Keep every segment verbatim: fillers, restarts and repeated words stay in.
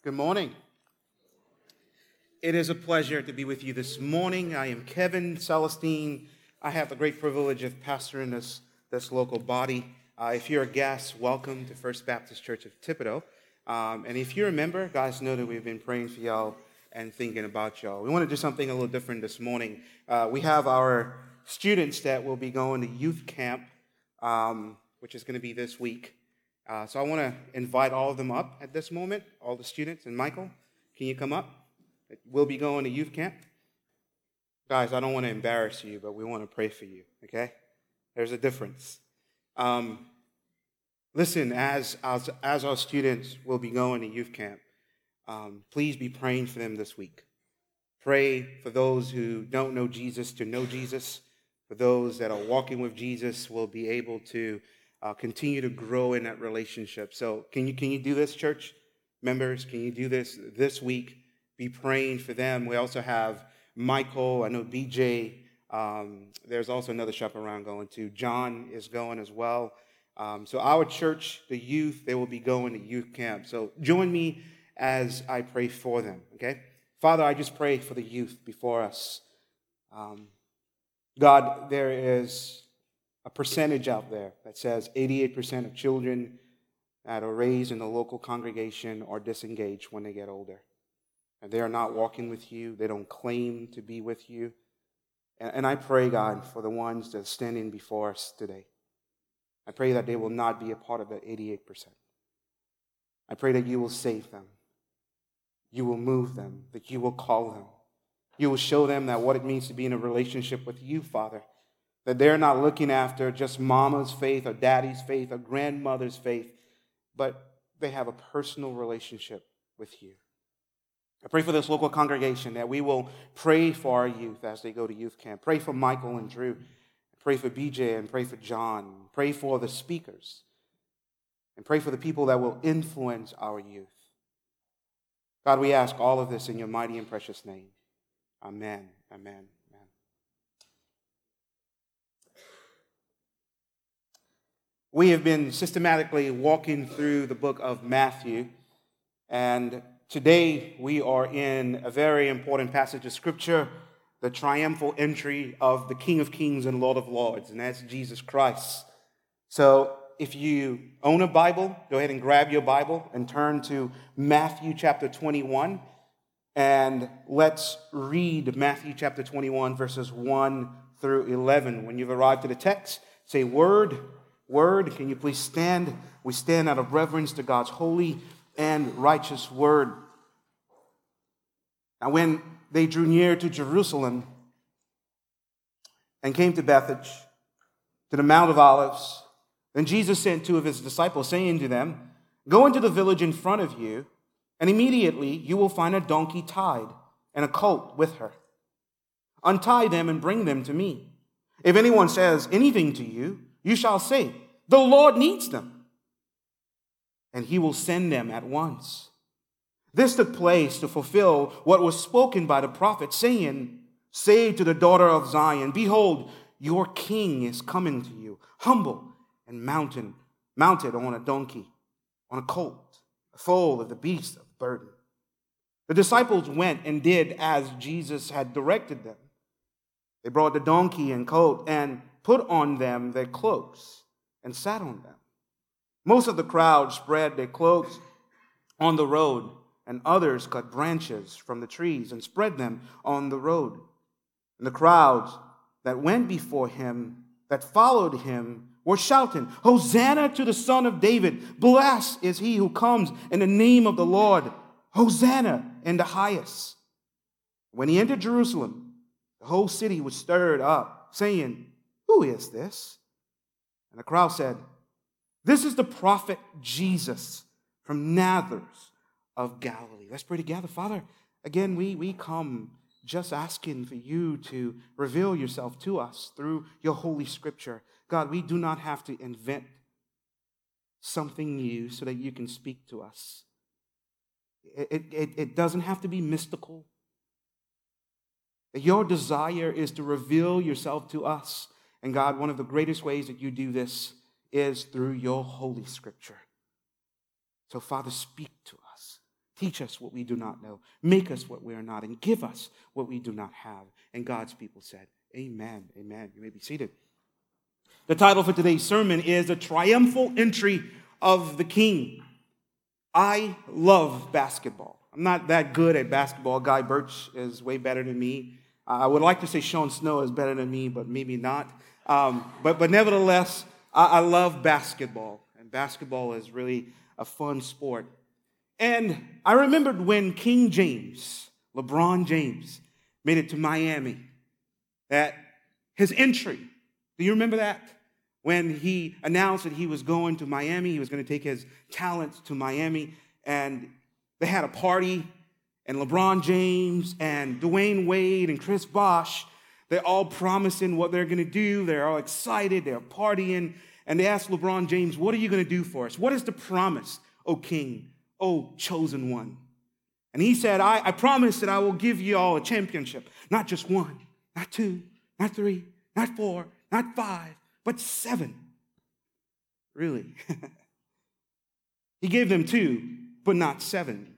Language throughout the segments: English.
Good morning. It is a pleasure to be with you this morning. I am Kevin Celestine. I have the great privilege of pastoring this, this local body. Uh, if you're a guest, welcome to First Baptist Church of Thibodaux. Um, and if you're a member, guys know that we've been praying for y'all and thinking about y'all. We want to do something a little different this morning. Uh, we have our students that will be going to youth camp, um, which is going to be this week. Uh, so I want to invite all of them up at this moment, all the students. And Michael, can you come up? We'll be going to youth camp. Guys, I don't want to embarrass you, but we want to pray for you, okay? There's a difference. Um, listen, as, as, as our students will be going to youth camp, um, please be praying for them this week. Pray for those who don't know Jesus to know Jesus. For those that are walking with Jesus will be able to Uh, continue to grow in that relationship. So can you can you do this, church members? Can you do this this week? Be praying for them. We also have Michael. I know B J. Um, there's also another chaperone going too. John is going as well. Um, so our church, the youth, they will be going to youth camp. So join me as I pray for them, okay? Father, I just pray for the youth before us. Um, God, there is a percentage out there that says eighty-eight percent of children that are raised in the local congregation are disengaged when they get older. And they are not walking with you. They don't claim to be with you. And, and I pray, God, for the ones that are standing before us today. I pray that they will not be a part of the eighty-eight percent. I pray that you will save them. You will move them, that you will call them. You will show them that what it means to be in a relationship with you, Father. That they're not looking after just mama's faith or daddy's faith or grandmother's faith, but they have a personal relationship with you. I pray for this local congregation that we will pray for our youth as they go to youth camp. Pray for Michael and Drew. Pray for B J and pray for John. Pray for the speakers. And pray for the people that will influence our youth. God, we ask all of this in your mighty and precious name. Amen. Amen. We have been systematically walking through the book of Matthew, and today we are in a very important passage of Scripture, the triumphal entry of the King of Kings and Lord of Lords, and that's Jesus Christ. So if you own a Bible, go ahead and grab your Bible and turn to Matthew chapter twenty-one, and let's read Matthew chapter twenty-one, verses one through eleven. When you've arrived to the text, say, Word, Word, can you please stand? We stand out of reverence to God's holy and righteous word. Now, when they drew near to Jerusalem and came to Bethphage, to the Mount of Olives, then Jesus sent two of his disciples, saying to them, Go into the village in front of you, and immediately you will find a donkey tied and a colt with her. Untie them and bring them to me. If anyone says anything to you, you shall say, The Lord needs them, and he will send them at once. This took place to fulfill what was spoken by the prophet, saying, Say to the daughter of Zion, Behold, your king is coming to you, humble and mounted, mounted on a donkey, on a colt, a foal of the beast of burden. The disciples went and did as Jesus had directed them. They brought the donkey and colt and put on them their cloaks, and sat on them. Most of the crowd spread their cloaks on the road, and others cut branches from the trees and spread them on the road. And the crowds that went before him, that followed him, were shouting, Hosanna to the Son of David! Blessed is he who comes in the name of the Lord! Hosanna in the highest! When he entered Jerusalem, the whole city was stirred up, saying, Who is this? And the crowd said, This is the prophet Jesus from Nazareth of Galilee. Let's pray together. Father, again, we, we come just asking for you to reveal yourself to us through your holy scripture. God, we do not have to invent something new so that you can speak to us. It, it, it doesn't have to be mystical. Your desire is to reveal yourself to us. And God, one of the greatest ways that you do this is through your holy scripture. So, Father, speak to us. Teach us what we do not know. Make us what we are not, and give us what we do not have. And God's people said, amen, amen. You may be seated. The title for today's sermon is The Triumphal Entry of the King. I love basketball. I'm not that good at basketball. Guy Birch is way better than me. Uh, I would like to say Sean Snow is better than me, but maybe not. Um, but, but nevertheless, I, I love basketball. And basketball is really a fun sport. And I remembered when King James, LeBron James, made it to Miami, that his entry, do you remember that? When he announced that he was going to Miami, he was going to take his talents to Miami, and they had a party, and LeBron James and Dwayne Wade and Chris Bosh, they're all promising what they're going to do. They're all excited. They're partying, and they asked LeBron James, what are you going to do for us? What is the promise, O King? Oh, chosen one. And he said, I, I promise that I will give you all a championship. Not just one, not two, not three, not four, not five, but seven. Really? He gave them two, but not seven.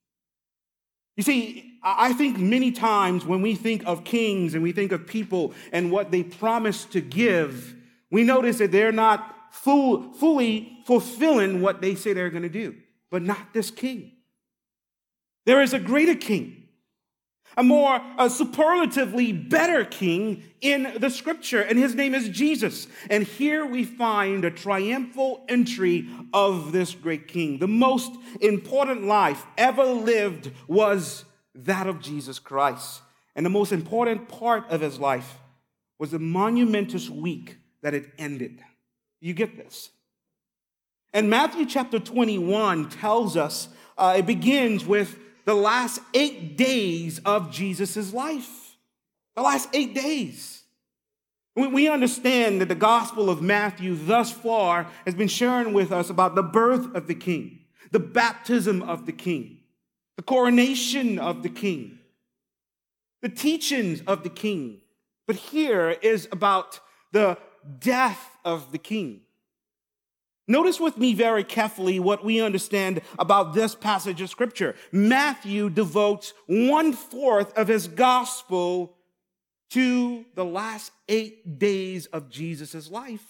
You see, I think many times when we think of kings and we think of people and what they promise to give, we notice that they're not full, fully fulfilling what they say they're going to do. But not this king. There is a greater king, a more a superlatively better king in the scripture, and his name is Jesus. And here we find a triumphal entry of this great king. The most important life ever lived was that of Jesus Christ. And the most important part of his life was the monumentous week that it ended. You get this? And Matthew chapter twenty-one tells us, uh, it begins with the last eight days of Jesus' life. The last eight days. We, we understand that the Gospel of Matthew thus far has been sharing with us about the birth of the King, the baptism of the King, the coronation of the King, the teachings of the King. But here is about the death of the King. Notice with me very carefully what we understand about this passage of Scripture. Matthew devotes one-fourth of his gospel to the last eight days of Jesus' life.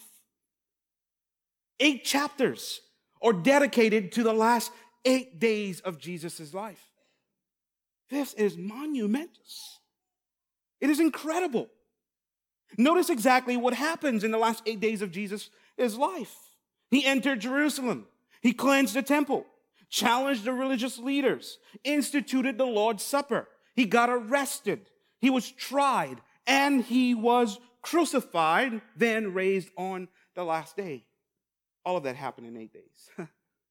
Eight chapters are dedicated to the last eight days of Jesus' life. This is monumentous. It is incredible. Notice exactly what happens in the last eight days of Jesus' life. He entered Jerusalem. He cleansed the temple, challenged the religious leaders, instituted the Lord's Supper. He got arrested. He was tried, and he was crucified, then raised on the last day. All of that happened in eight days.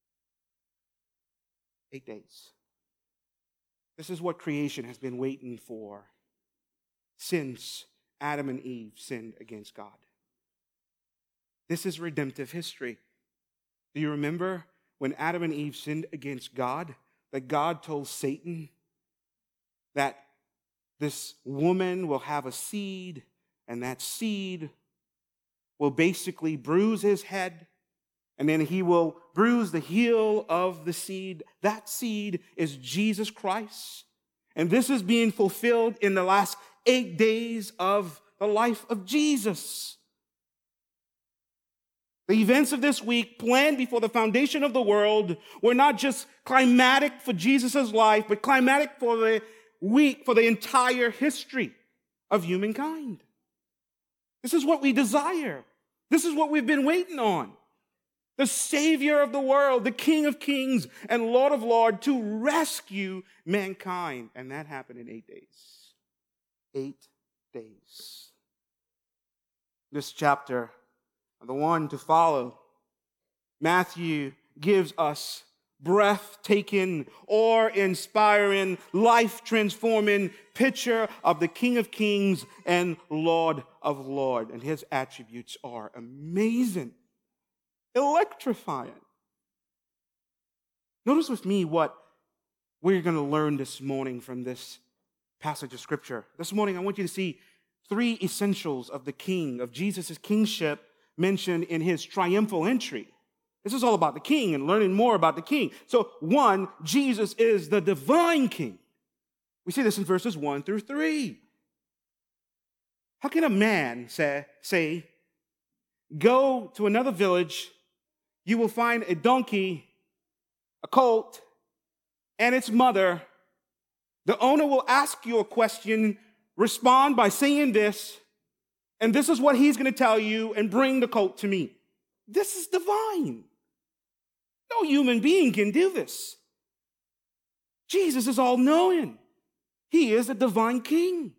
Eight days. This is what creation has been waiting for since Adam and Eve sinned against God. This is redemptive history. Do you remember when Adam and Eve sinned against God, that God told Satan that this woman will have a seed, and that seed will basically bruise his head, and then he will bruise the heel of the seed. That seed is Jesus Christ. And this is being fulfilled in the last eight days of the life of Jesus. The events of this week, planned before the foundation of the world, were not just climatic for Jesus' life, but climatic for the week, for the entire history of humankind. This is what we desire. This is what we've been waiting on. The Savior of the world, the King of kings and Lord of lords, to rescue mankind. And that happened in eight days. Eight days. This chapter, the one to follow, Matthew gives us breathtaking, awe-inspiring, life-transforming picture of the King of Kings and Lord of Lords. And his attributes are amazing, electrifying. Notice with me what we're going to learn this morning from this passage of Scripture. This morning, I want you to see three essentials of the King, of Jesus' kingship, mentioned in his triumphal entry. This is all about the king and learning more about the king. So, one, Jesus is the divine king. We see this in verses one through three. How can a man say, say, go to another village, you will find a donkey, a colt, and its mother. The owner will ask you a question, respond by saying this, and this is what he's going to tell you, and bring the colt to me. This is divine. No human being can do this. Jesus is all-knowing. He is a divine king.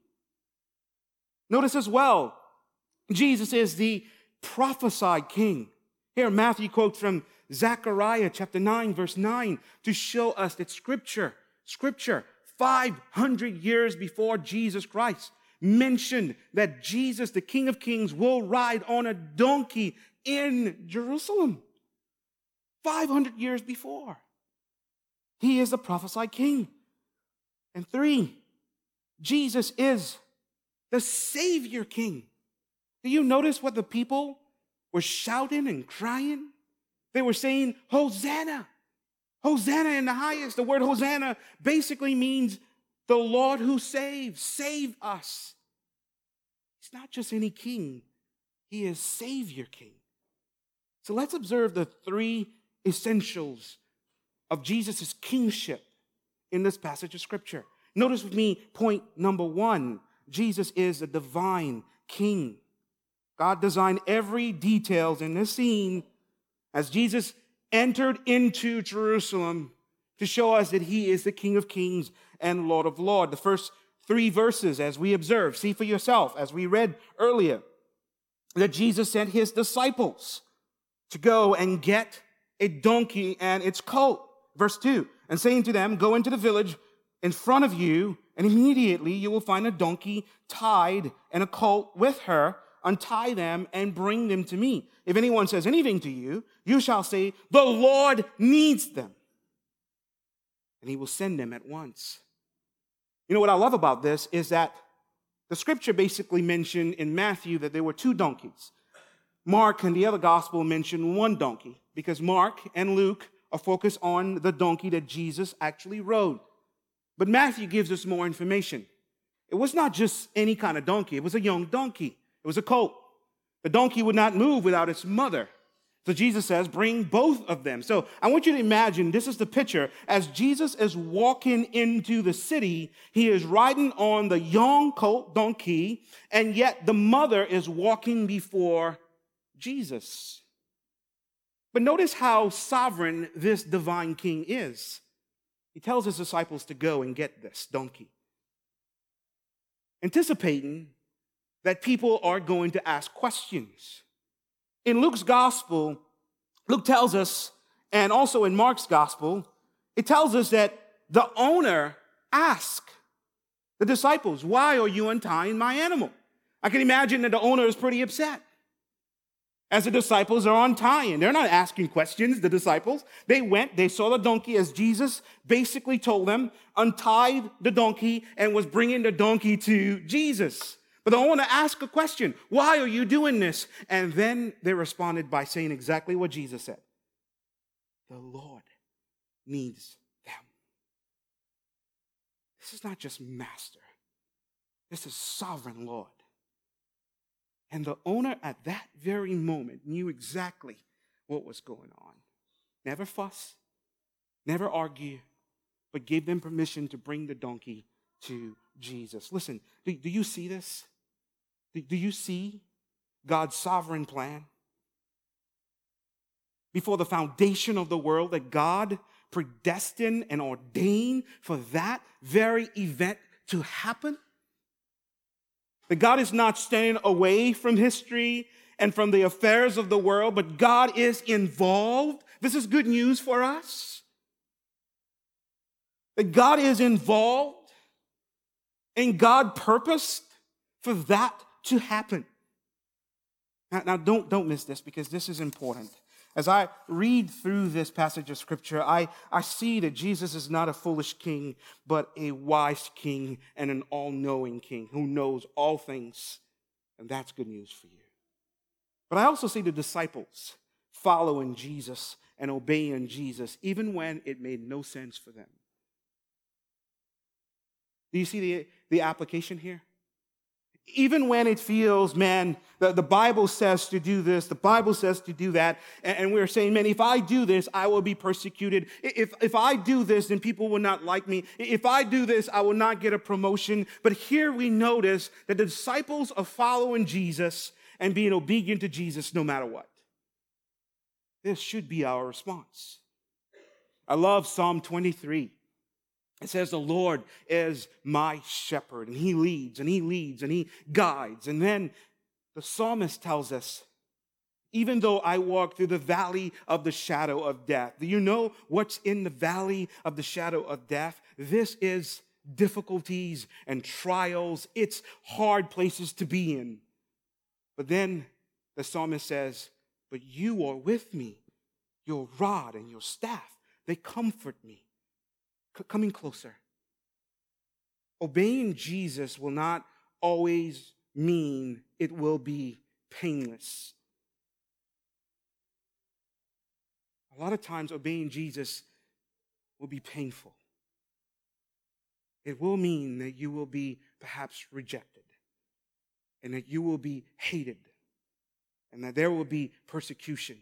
Notice as well, Jesus is the prophesied king. Here, Matthew quotes from Zechariah chapter nine, verse nine, to show us that Scripture, Scripture, five hundred years before Jesus Christ, mentioned that Jesus, the King of Kings, will ride on a donkey in Jerusalem. five hundred years before. He is the prophesied king. And three, Jesus is the Savior King. Do you notice what the people were shouting and crying? They were saying, Hosanna, Hosanna in the highest. The word Hosanna basically means the Lord who saves, save us. He's not just any king. He is Savior King. So let's observe the three essentials of Jesus' kingship in this passage of Scripture. Notice with me point number one. Jesus is a divine king. God designed every detail in this scene as Jesus entered into Jerusalem to show us that he is the King of Kings and Lord of Lords. The first three verses, as we observe, see for yourself, as we read earlier, that Jesus sent his disciples to go and get a donkey and its colt. Verse two, and saying to them, go into the village in front of you, and immediately you will find a donkey tied and a colt with her. Untie them and bring them to me. If anyone says anything to you, you shall say, the Lord needs them. And he will send them at once. You know what I love about this is that the Scripture basically mentioned in Matthew that there were two donkeys. Mark and the other gospel mention one donkey because Mark and Luke are focused on the donkey that Jesus actually rode. But Matthew gives us more information. It was not just any kind of donkey. It was a young donkey. It was a colt. The donkey would not move without its mother. So Jesus says, bring both of them. So I want you to imagine, this is the picture. As Jesus is walking into the city, he is riding on the young colt donkey, and yet the mother is walking before Jesus. But notice how sovereign this divine king is. He tells his disciples to go and get this donkey, anticipating that people are going to ask questions. In Luke's gospel, Luke tells us, and also in Mark's gospel, it tells us that the owner asked the disciples, why are you untying my animal? I can imagine that the owner is pretty upset as the disciples are untying. They're not asking questions, the disciples. They went, they saw the donkey as Jesus basically told them, untied the donkey and was bringing the donkey to Jesus. But the owner asked a question, why are you doing this? And then they responded by saying exactly what Jesus said. The Lord needs them. This is not just master. This is sovereign Lord. And the owner at that very moment knew exactly what was going on. Never fuss, never argue, but gave them permission to bring the donkey to Jesus. Listen, do, do you see this? Do, do you see God's sovereign plan? Before the foundation of the world, that God predestined and ordained for that very event to happen? That God is not standing away from history and from the affairs of the world, but God is involved. This is good news for us. That God is involved and God purposed for that to happen. Now, now don't, don't miss this because this is important. As I read through this passage of Scripture, I, I see that Jesus is not a foolish king, but a wise king and an all-knowing king who knows all things. And that's good news for you. But I also see the disciples following Jesus and obeying Jesus, even when it made no sense for them. Do you see the, the application here? Even when it feels, man, the, the Bible says to do this, the Bible says to do that, and, and we're saying, man, if I do this, I will be persecuted. If, if I do this, then people will not like me. If I do this, I will not get a promotion. But here we notice that the disciples are following Jesus and being obedient to Jesus no matter what. This should be our response. I love Psalm twenty-three. It says, the Lord is my shepherd, and he leads, and he leads, and he guides. And then the psalmist tells us, even though I walk through the valley of the shadow of death. Do you know what's in the valley of the shadow of death? This is difficulties and trials. It's hard places to be in. But then the psalmist says, but you are with me. Your rod and your staff, they comfort me. Coming closer. Obeying Jesus will not always mean it will be painless. A lot of times obeying Jesus will be painful. It will mean that you will be perhaps rejected, and that you will be hated, and that there will be persecution.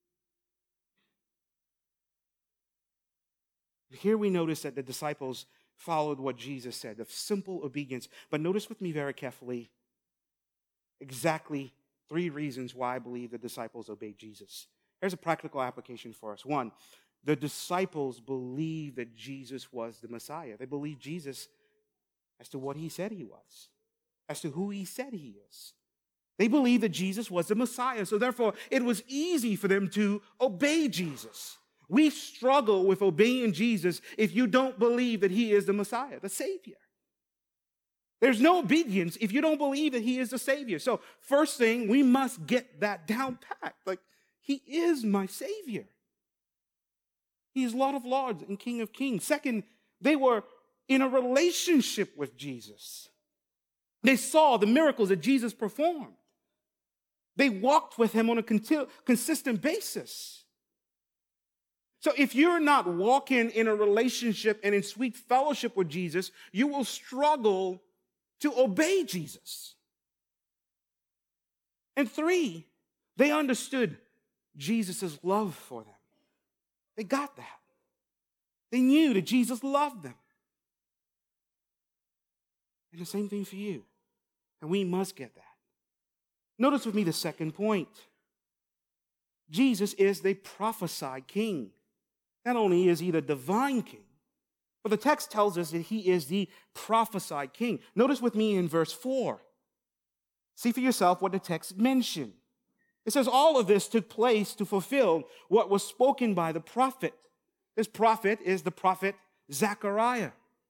Here we notice that the disciples followed what Jesus said, of simple obedience. But notice with me very carefully exactly three reasons why I believe the disciples obeyed Jesus. Here's a practical application for us. One, the disciples believed that Jesus was the Messiah. They believed Jesus as to what he said he was, as to who he said he is. They believed that Jesus was the Messiah, so therefore it was easy for them to obey Jesus. We struggle with obeying Jesus if you don't believe that he is the Messiah, the Savior. There's no obedience if you don't believe that he is the Savior. So first thing, we must get that down pat. Like, he is my Savior. He is Lord of Lords and King of Kings. Second, they were in a relationship with Jesus. They saw the miracles that Jesus performed. They walked with him on a consistent basis. So if you're not walking in a relationship and in sweet fellowship with Jesus, you will struggle to obey Jesus. And three, they understood Jesus' love for them. They got that. They knew that Jesus loved them. And the same thing for you. And we must get that. Notice with me the second point. Jesus is the prophesied king. Not only is he the divine king, but the text tells us that he is the prophesied king. Notice with me in verse four. See for yourself what the text mentioned. It says all of this took place to fulfill what was spoken by the prophet. This prophet is the prophet Zechariah.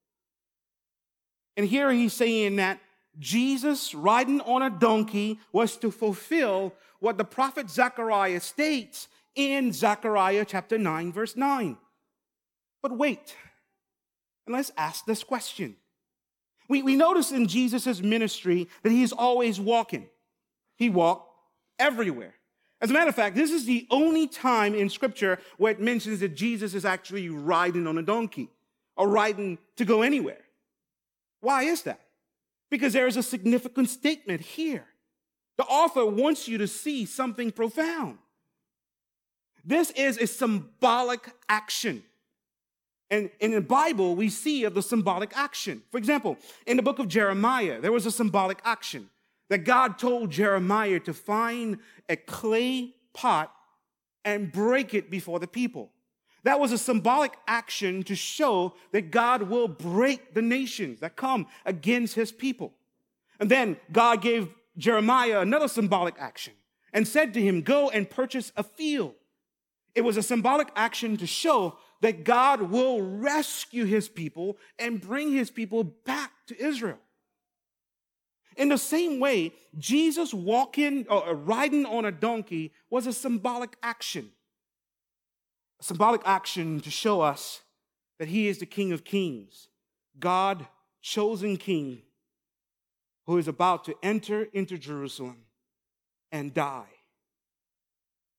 And here he's saying that Jesus riding on a donkey was to fulfill what the prophet Zechariah states in Zechariah chapter nine, verse nine. But wait, and let's ask this question. We, we notice in Jesus' ministry that he's always walking. He walked everywhere. As a matter of fact, this is the only time in Scripture where it mentions that Jesus is actually riding on a donkey or riding to go anywhere. Why is that? Because there is a significant statement here. The author wants you to see something profound. This is a symbolic action. And in the Bible, we see of the symbolic action. For example, in the book of Jeremiah, there was a symbolic action that God told Jeremiah to find a clay pot and break it before the people. That was a symbolic action to show that God will break the nations that come against his people. And then God gave Jeremiah another symbolic action and said to him, go and purchase a field. It was a symbolic action to show that God will rescue his people and bring his people back to Israel. In the same way, Jesus walking or riding on a donkey was a symbolic action. A symbolic action to show us that he is the King of Kings, God chosen King who is about to enter into Jerusalem and die.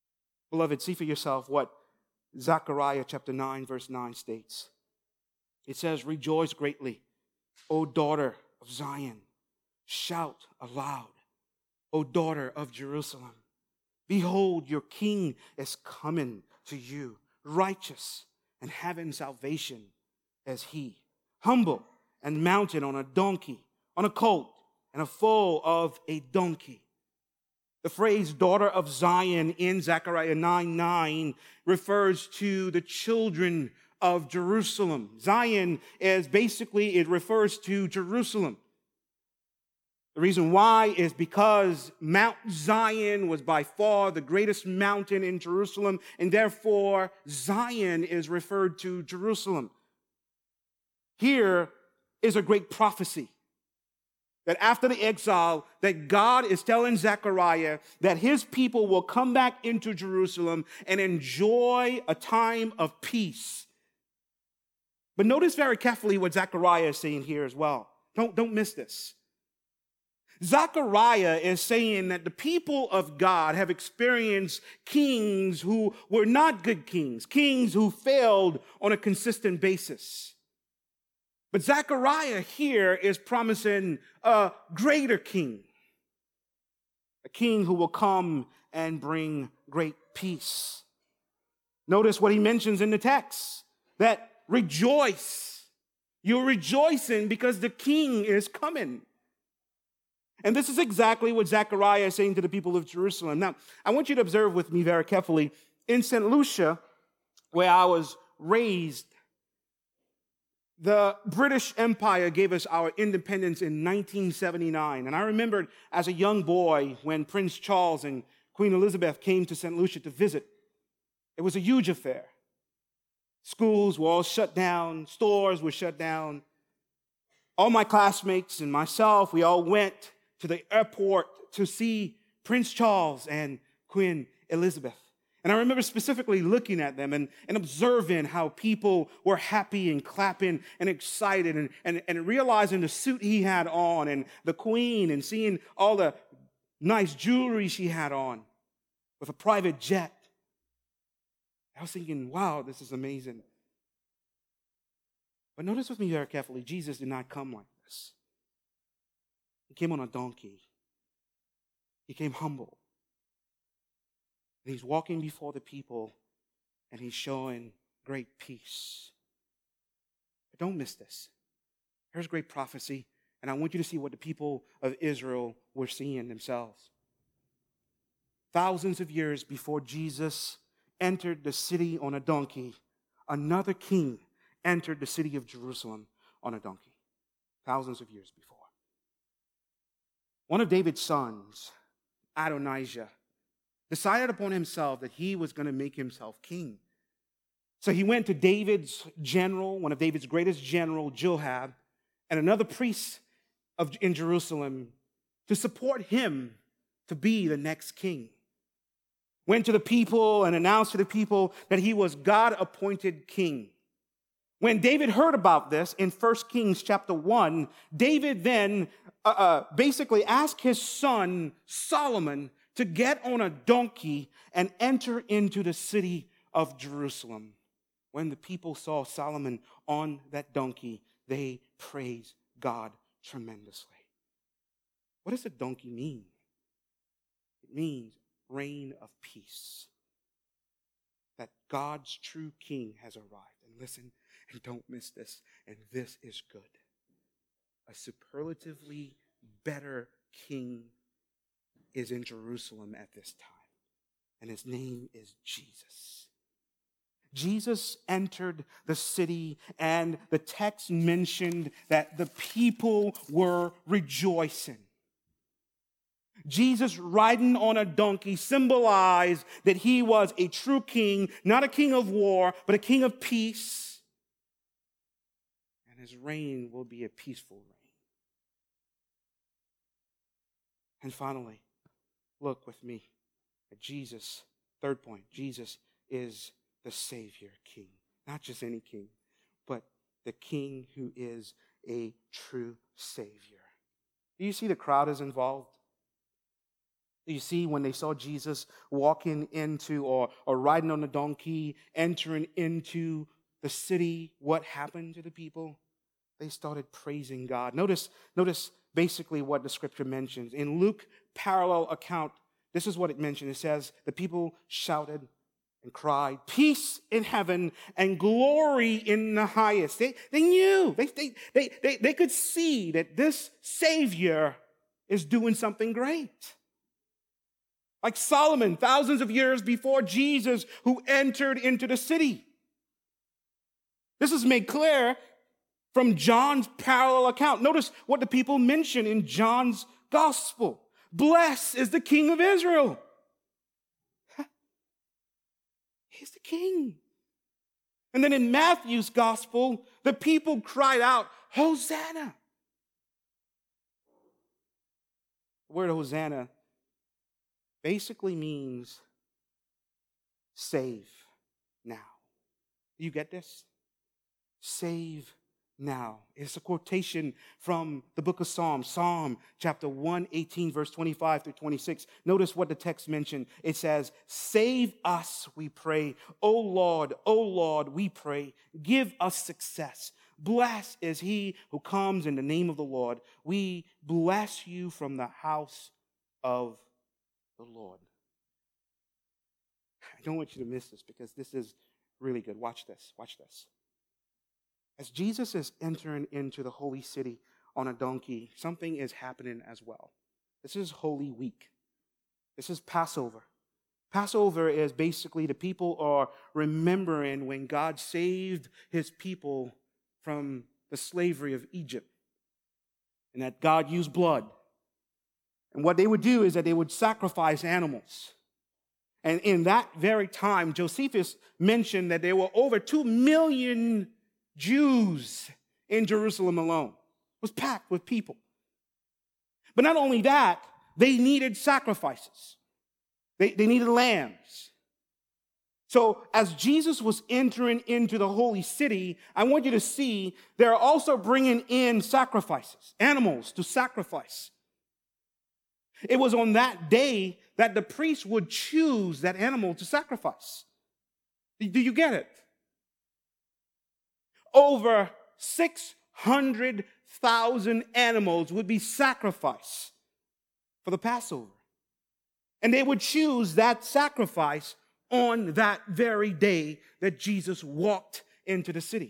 Beloved, see for yourself what Zechariah chapter nine, verse nine states. It says, "Rejoice greatly, O daughter of Zion. Shout aloud, O daughter of Jerusalem. Behold, your king is coming to you, righteous and having salvation as he, humble and mounted on a donkey, on a colt, and a foal of a donkey." The phrase daughter of Zion in Zechariah nine nine refers to the children of Jerusalem. Zion is basically, it refers to Jerusalem. The reason why is because Mount Zion was by far the greatest mountain in Jerusalem, and therefore Zion is referred to Jerusalem. Here is a great prophecy that after the exile, that God is telling Zechariah that his people will come back into Jerusalem and enjoy a time of peace. But notice very carefully what Zechariah is saying here as well. Don't, don't miss this. Zechariah is saying that the people of God have experienced kings who were not good kings, kings who failed on a consistent basis. But Zechariah here is promising a greater king, a king who will come and bring great peace. Notice what he mentions in the text, that rejoice. You're rejoicing because the king is coming. And this is exactly what Zechariah is saying to the people of Jerusalem. Now, I want you to observe with me very carefully. In Saint Lucia, where I was raised, the British Empire gave us our independence in nineteen seventy-nine. And I remembered as a young boy when Prince Charles and Queen Elizabeth came to Saint Lucia to visit. It was a huge affair. Schools were all shut down. Stores were shut down. All my classmates and myself, we all went to the airport to see Prince Charles and Queen Elizabeth. And I remember specifically looking at them and, and observing how people were happy and clapping and excited and, and, and realizing the suit he had on and the queen and seeing all the nice jewelry she had on with a private jet. I was thinking, wow, this is amazing. But notice with me very carefully, Jesus did not come like this. He came on a donkey. He came humble. And he's walking before the people, and he's showing great peace. But don't miss this. Here's great prophecy, and I want you to see what the people of Israel were seeing themselves. Thousands of years before Jesus entered the city on a donkey, another king entered the city of Jerusalem on a donkey. Thousands of years before. One of David's sons, Adonijah, decided upon himself that he was going to make himself king. So he went to David's general, one of David's greatest general, Joab, and another priest of, in Jerusalem to support him to be the next king. Went to the people and announced to the people that he was God-appointed king. When David heard about this in First Kings chapter one, David then uh, uh, basically asked his son Solomon to get on a donkey and enter into the city of Jerusalem. When the people saw Solomon on that donkey, they praised God tremendously. What does a donkey mean? It means reign of peace. That God's true king has arrived. And listen, and don't miss this, and this is good. A superlatively better king is in Jerusalem at this time, and his name is Jesus. Jesus entered the city, and the text mentioned that the people were rejoicing. Jesus riding on a donkey symbolized that he was a true king, not a king of war, but a king of peace. And his reign will be a peaceful reign. And finally, look with me at Jesus. Third point, Jesus is the Savior King. Not just any king, but the King who is a true Savior. Do you see the crowd is involved? You see, when they saw Jesus walking into or, or riding on a donkey, entering into the city, what happened to the people? They started praising God. Notice, notice basically what the scripture mentions. In Luke parallel account, this is what it mentioned. It says, the people shouted and cried, peace in heaven and glory in the highest. They, they knew, they, they, they, they, they could see that this Savior is doing something great. Like Solomon, thousands of years before Jesus, who entered into the city. This is made clear from John's parallel account. Notice what the people mention in John's gospel. Blessed is the King of Israel. He's the king. And then in Matthew's gospel, the people cried out, Hosanna. The word Hosanna basically means save now. Do you get this? Save now. It's a quotation from the book of Psalms, Psalm chapter one eighteen, verse twenty-five through twenty-six. Notice what the text mentioned. It says, save us, we pray. O Lord, O Lord, we pray. Give us success. Blessed is he who comes in the name of the Lord. We bless you from the house of the Lord. I don't want you to miss this because this is really good. Watch this. Watch this. As Jesus is entering into the holy city on a donkey, something is happening as well. This is Holy Week. This is Passover. Passover is basically the people are remembering when God saved his people from the slavery of Egypt and that God used blood. And what they would do is that they would sacrifice animals. And in that very time, Josephus mentioned that there were over two million Jews in Jerusalem alone. It was packed with people. But not only that, they needed sacrifices. They, they needed lambs. So as Jesus was entering into the holy city, I want you to see they're also bringing in sacrifices, animals to sacrifice. It was on that day that the priest would choose that animal to sacrifice. Do you get it? Over six hundred thousand animals would be sacrificed for the Passover. And they would choose that sacrifice on that very day that Jesus walked into the city.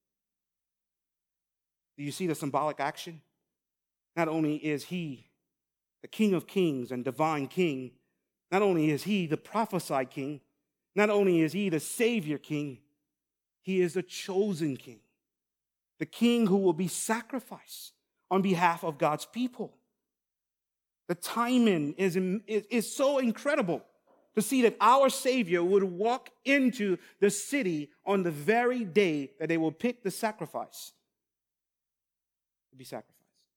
Do you see the symbolic action? Not only is he the King of Kings and divine King, not only is he the prophesied King, not only is he the Savior King, he is the chosen King, the King who will be sacrificed on behalf of God's people. The timing is, is, is so incredible to see that our Savior would walk into the city on the very day that they will pick the sacrifice to be sacrificed.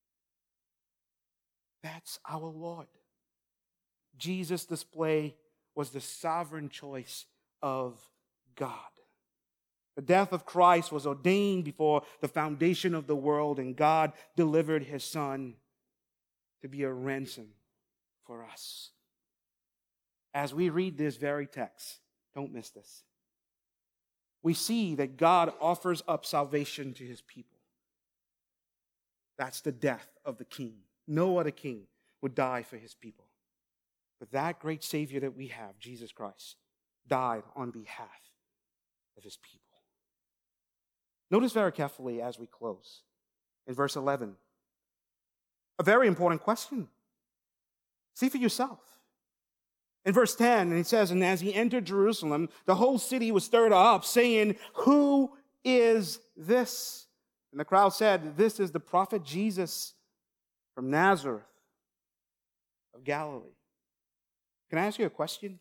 That's our Lord. Jesus' display was the sovereign choice of God. The death of Christ was ordained before the foundation of the world, and God delivered his Son to be a ransom for us. As we read this very text, don't miss this, we see that God offers up salvation to his people. That's the death of the King. No other king would die for his people. But that great Savior that we have, Jesus Christ, died on behalf of his people. Notice very carefully as we close in verse eleven, a very important question. See for yourself. In verse ten, and it says, and as he entered Jerusalem, the whole city was stirred up, saying, who is this? And the crowd said, this is the prophet Jesus from Nazareth of Galilee. Can I ask you a question?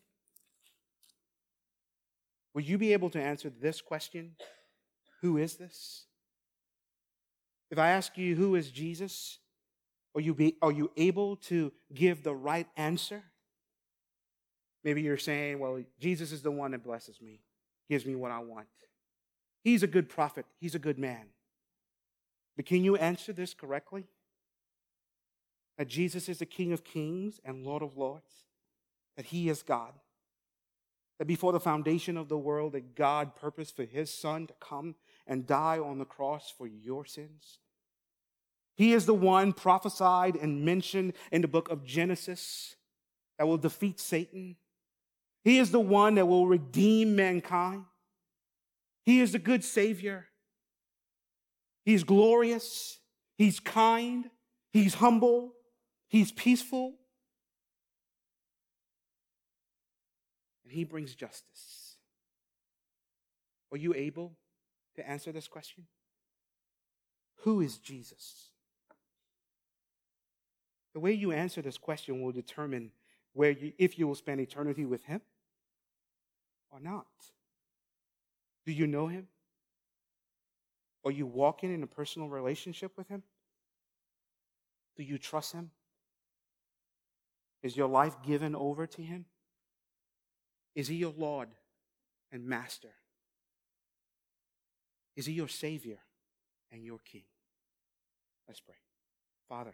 Will you be able to answer this question? Who is this? If I ask you, who is Jesus? Are you, be, are you able to give the right answer? Maybe you're saying, well, Jesus is the one that blesses me, gives me what I want. He's a good prophet. He's a good man. But can you answer this correctly? That Jesus is the King of Kings and Lord of Lords? that he is God, that before the foundation of the world, that God purposed for his Son to come and die on the cross for your sins. He is the one prophesied and mentioned in the book of Genesis that will defeat Satan. He is the one that will redeem mankind. He is the good Savior. He's glorious. He's kind. He's humble. He's peaceful. And he brings justice. Are you able to answer this question? Who is Jesus? The way you answer this question will determine where you, if you will spend eternity with him or not. Do you know him? Are you walking in a personal relationship with him? Do you trust him? Is your life given over to him? Is he your Lord and Master? Is he your Savior and your King? Let's pray. Father,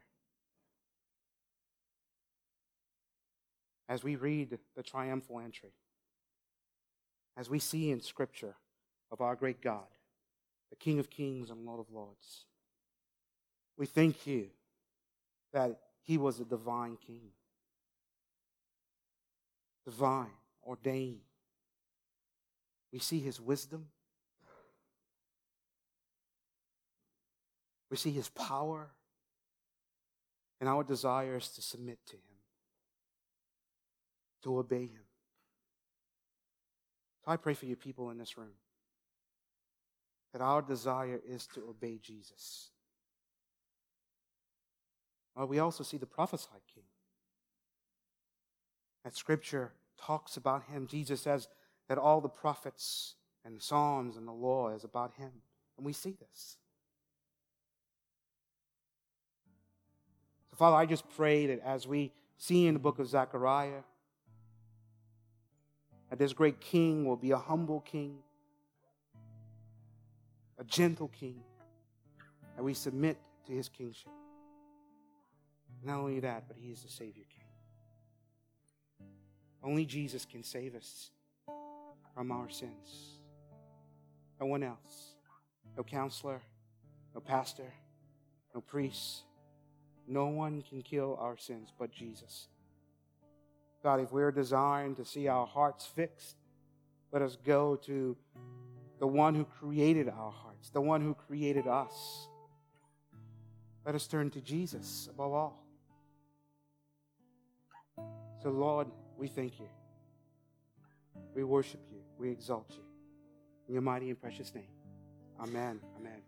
as we read the triumphal entry, as we see in Scripture of our great God, the King of kings and Lord of lords, we thank you that he was a divine king, divine, ordained. We see his wisdom. We see his power. And our desire is to submit to him, to obey him. So I pray for you people in this room that our desire is to obey Jesus. Well, we also see the prophesied king. That Scripture talks about him. Jesus says that all the prophets and the Psalms and the law is about him. And we see this. So, Father, I just pray that as we see in the book of Zechariah, that this great king will be a humble king, a gentle king, and we submit to his kingship. Not only that, but he is the Savior King. Only Jesus can save us from our sins. No one else. No counselor, no pastor, no priest. No one can kill our sins but Jesus. God, if we're desiring to see our hearts fixed, let us go to the one who created our hearts, the one who created us. Let us turn to Jesus above all. So, Lord, we thank you. We worship you. We exalt you. In your mighty and precious name. Amen. Amen.